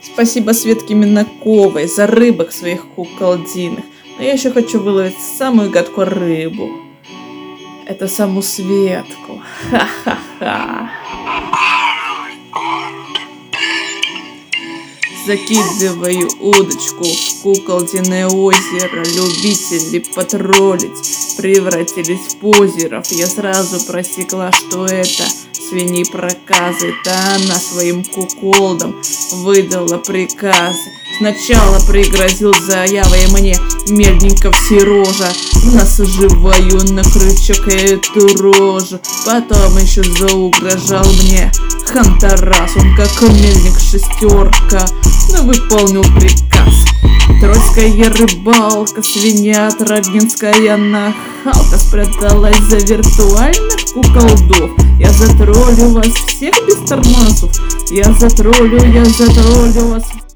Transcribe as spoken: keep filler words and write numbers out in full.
Спасибо Светке Минаковой за рыбок своих куколдиных. Но я еще хочу выловить самую гадкую рыбу. Это саму Светку. Ха-ха-ха. Закидываю удочку в куколдиное озеро. Любители потроллить превратились в позеров. Я сразу просекла, что это свиньи проказы. Да она своим куколдам выдала приказы. Сначала пригрозил заявой мне Мельников Сережа. Насаживаю на крючок эту рожу. Потом еще заугрожал мне Хантарас. Он как мельник шестерка, но выполнил приказ. Троицкая рыбалка, свинья травинская нахалка спряталась за виртуальных куколдов. Я затроллю вас всех без тормозов. Я затроллю, я затроллю вас.